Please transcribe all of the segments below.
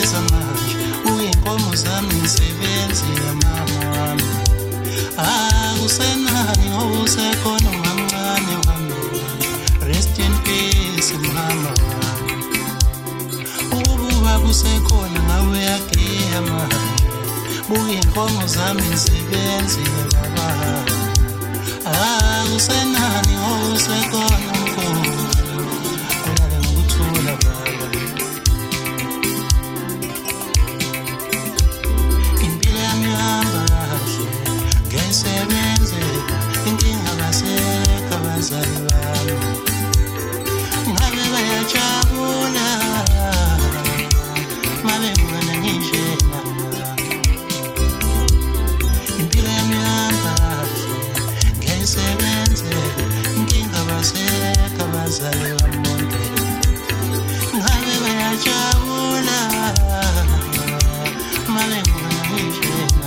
zamanje uyinkomo zami ngisebenzi yamama wami akusenani usekhona umncane wami rest in peace mama wami ukuba kusekhona ngawe yagiya manje uyinkomo zami ngisebenzi baba akusenani usekhona mkhulu ulale ngokuthula baba impilo yami ihamba kahle ngiyayisebenzela inkinga kasekho abazali bami ngabe bayajabula mabe ngibona nginjena impilo yami ihamba kahle ngiyayisebenzela inkinga kasekho abazali bami ngabe bayajabula mabe ngibona nginjena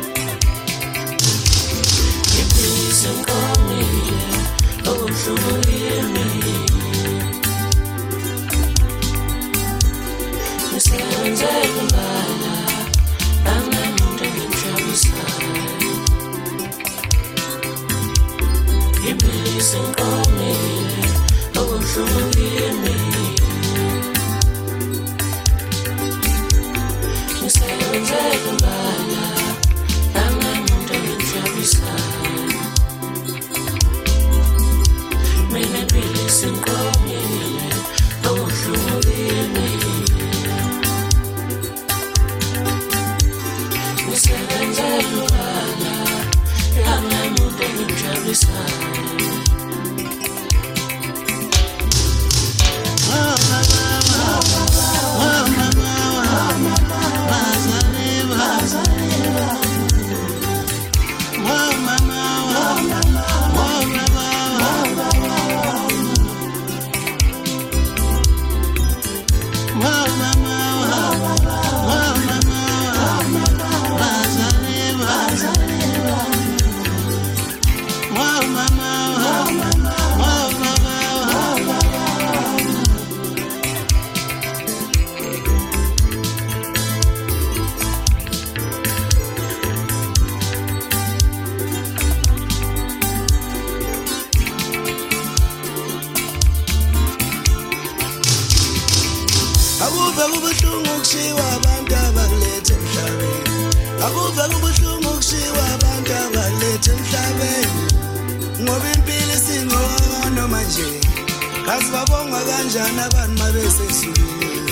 Akuve kubuhlungu kushiwa abantu abalethe emhlabeni. Akuve kubuhlungu kushiwa abantu abalethe emhlabeni. Ngoba impilo isingcono manje. Kazi babonga kanjani abantu mabesesukile.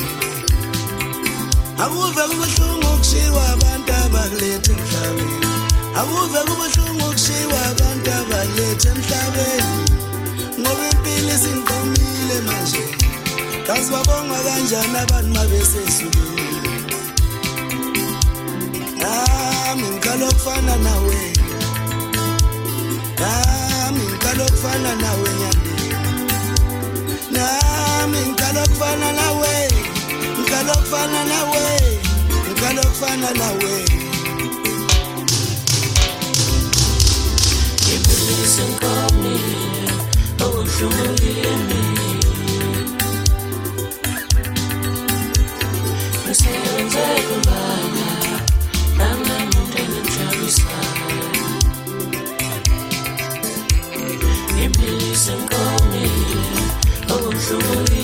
Akuve kubuhlungu kushiwa abantu abalethe emhlabeni. Akuve kubuhlungu kushiwa abantu abalethe emhlabeni. Ngoba impilo isingqomile manje. Kazi babonga kanjani abantu mabesesukile. Nami ngicela ukufana nawe. Nami ngicela ukufana nawe nyandini. Nami ngicela ukufana nawe. Ngicela ukufana nawe. Ngicela ukufana nawe. Iblis inkomile, oshumulimi. Iblis inkomile, oshumulimi.